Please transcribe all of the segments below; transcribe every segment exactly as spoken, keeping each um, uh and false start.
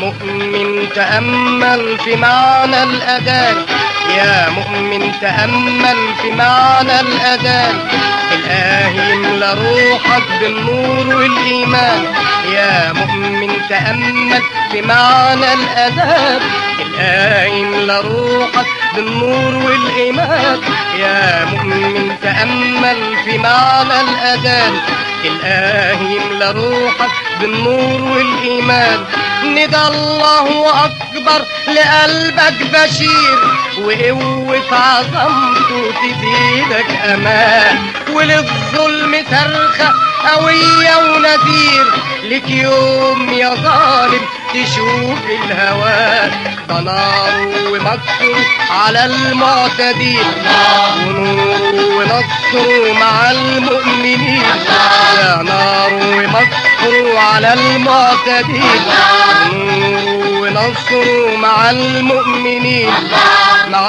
مؤمن تأمل في معنى الأذان، يا مؤمن تأمل في معنى الأذان، الآه يملى روحك بالنور والإيمان. يا مؤمن تأمل في معنى الأذان، الآه يملى روحك بالنور والإيمان. يا مؤمن تأمل في معنى الأذان، الآه يملى روحك بالنور والإيمان. ندى الله أكبر لقلبك بشير، وقوة عظمته تزيدك أمان، وللظلم صرخة قوية ونذير، لك يوم يا ظالم تشوف الهوان. ده نار ومكر على المعتدين، ونور ونصر مع المؤمنين. يا نار ومكر على المعتدين، ونور ونصر مع المؤمنين. مع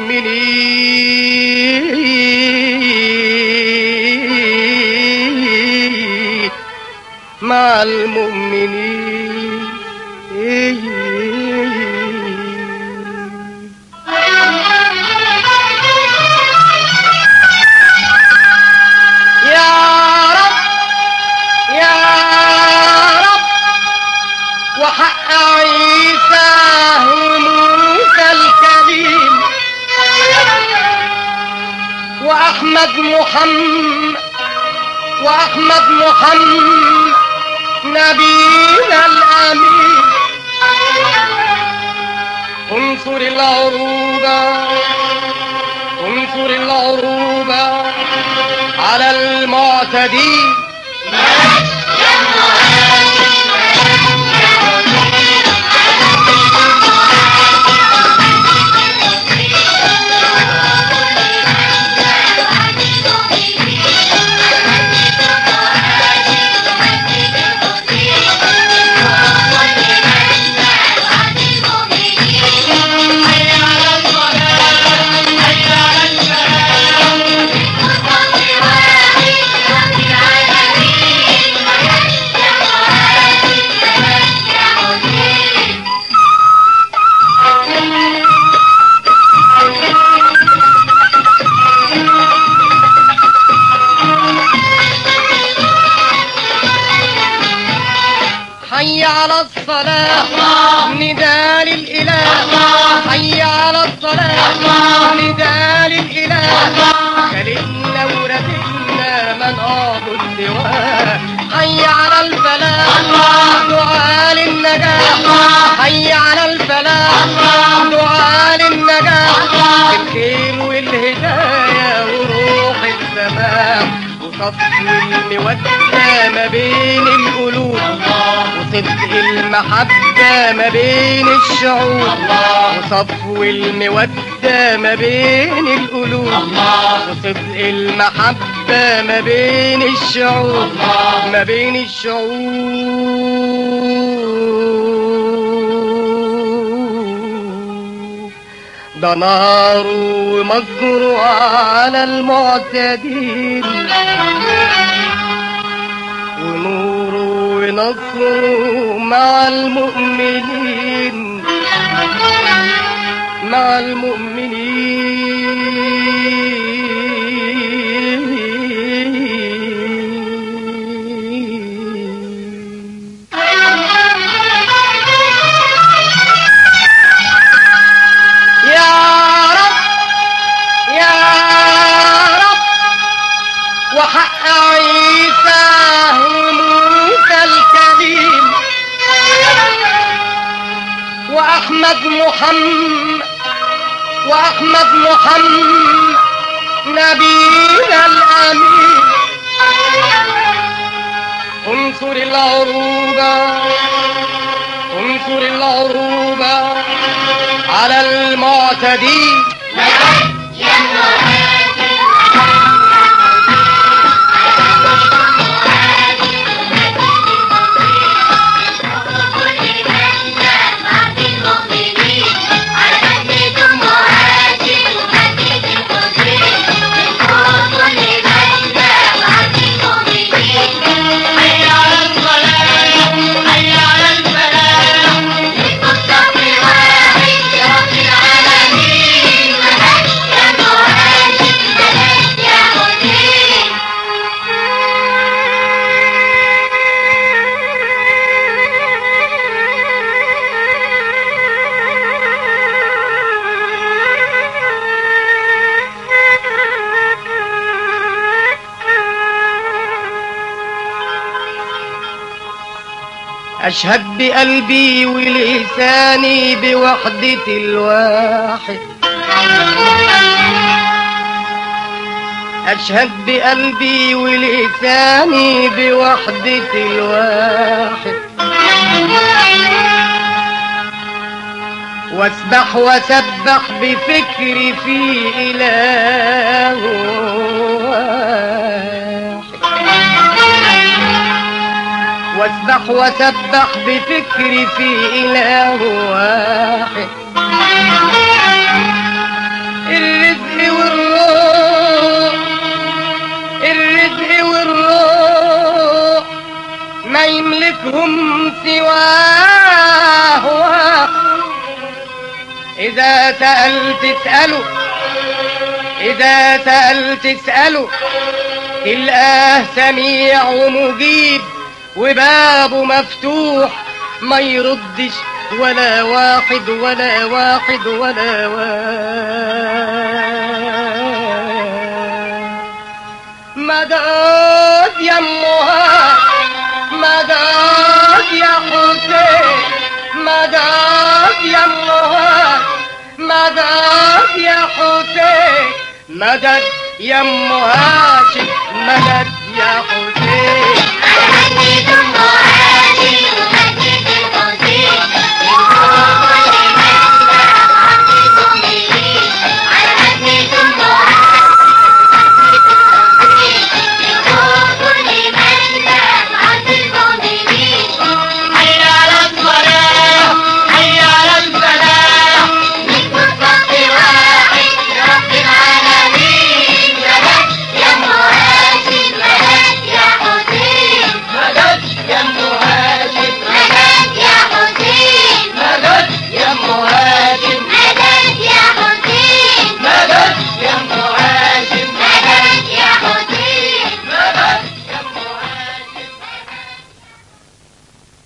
المؤمنين مع المؤمنين. يا رب يا رب وحق عيسى وموسى الكريم، وأحمد محمد وأحمد محمد نبينا الأمين. انصر العروبة انصر العروبة على المعتدين. حي على الصلاة نداء للإله، حي على الصلاة نداء للإله، خلقنا ورثنا من أعبد سواه. حي على الفلاح دعاء للنجاح، حي على الفلاح دعاء للنجاح، الخير والهداية وروح السماء، وصفو المودة ما بين القلوب، وصدق المحبة ما بين الشعوب، وصفو المودة ما بين القلوب، وصدق المحبة ما بين الشعوب ما بين الشعوب. ده نار ومكر على المعتدين، ونور ونصر مع المؤمنين مع المؤمنين. يا رب يا رب وحق عيسى وموسى الكريم، وأحمد محمد وأحمد محمد نبينا الأمين. انصر العروبة انصر العروبة على المعتدين. أشهد بقلبي ولساني بوحدة الواحد، أشهد بقلبي ولساني بوحدة الواحد، واسبح وسبح بفكري في إله واحد، واسبح وسبح بفكري في إله واحد. الرزق والروح، الرزق والروح ما يملكهم سواه، إذا سألت اسأله، إذا سألت اسأله تلقاه سميع ومجيب وبابه مفتوح، ما يردش ولا واحد ولا واحد ولا واحد. مدد يا أمها، مدد يا حسين، مدد يا أمها، مدد يا حسين، مدد يا أم هاشم، مدد يا حسين.